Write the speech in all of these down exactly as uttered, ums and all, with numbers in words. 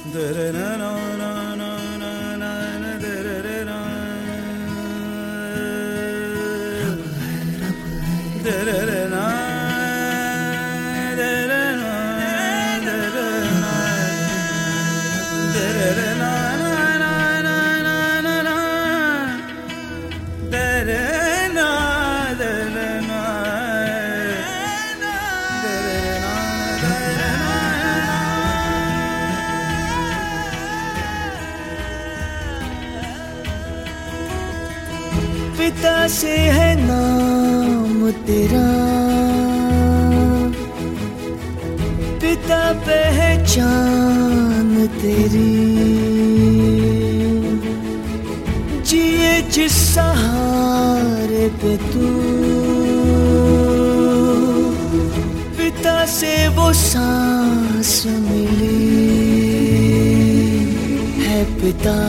पिता से है नाम तेरा, पिता पहचान तेरी, जिए जिस सहारे पे तू, पिता से वो सांस मिली है पिता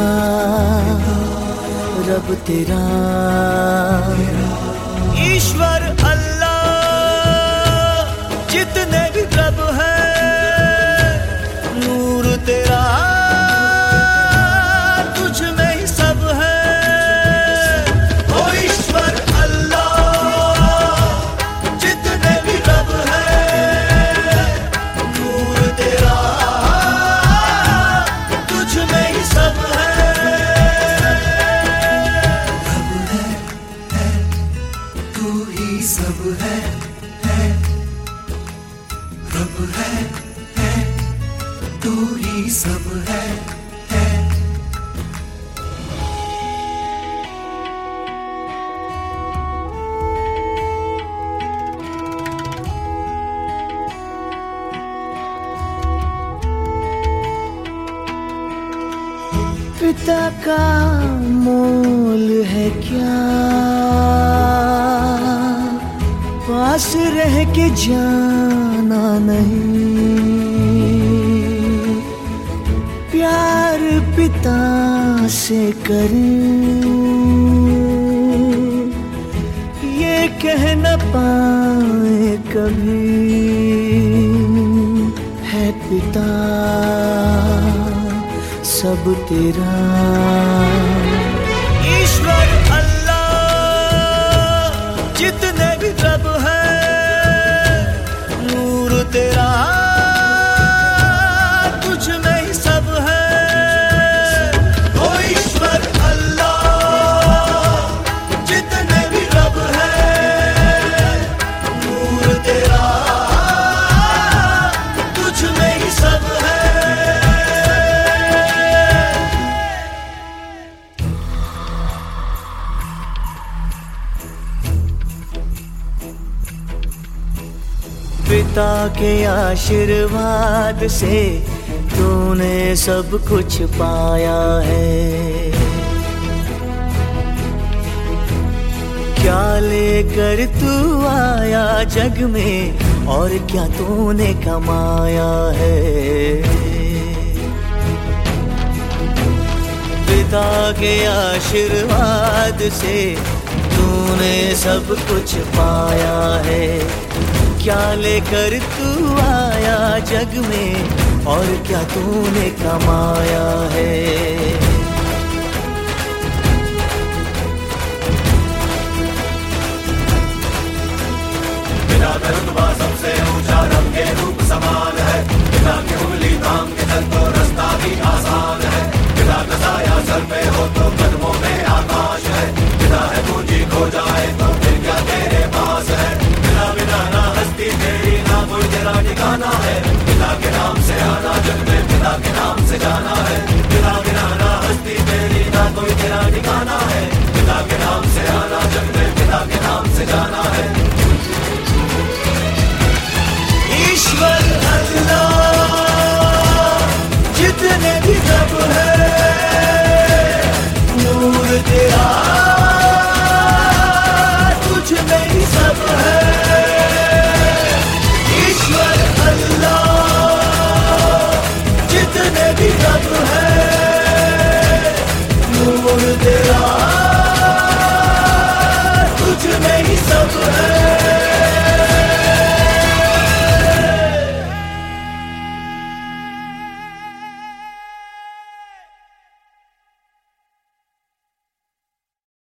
रब तेरा, ईश्वर अल्लाह जितने भी रब है, नूर तेरा तुझ में ही सब है। ओ ईश्वर अल्लाह जितने भी रब है, नूर तेरा तुझ में ही सब है। सब है, है रब है, है तू ही सब है, है। पिता का मोल है क्या, पास रह के जाना नहीं, प्यार पिता से करें ये कह न पाए कभी, है पिता सब तेरा, ईश्वर अल्लाह जितने भी रब है, नूर तेरा तुझ में ही सब है। ओ ईश्वर अल्लाह जितने भी रब है, नूर तेरा तुझ में ही सब है। पिता के आशीर्वाद से तूने सब कुछ पाया है, क्या लेकर तू आया जग में और क्या तूने कमाया है। पिता के आशीर्वाद से तूने सब कुछ पाया है, क्या लेकर तू आया जग में और क्या तूने कमाया है। पिता का रुतबा सबसे ऊंचा, रब के रूप समान है, पिता की उंगली थाम के चल तो रास्ता भी आसान है, पिता का साया सर पे हो तो कदमों में आकाश है, पिता है पूंजी खो जाए तो फिर क्या तेरे पास है, पिता बिना ना हस्ती तेरी ना कोई तेरा ठिकाना है, पिता के नाम से आना जग में, पिता के नाम से जाना है, पिता बिना ना हस्ती तेरी ना कोई तेरा ठिकाना है, पिता के नाम से आना जग में, पिता के नाम से जाना है।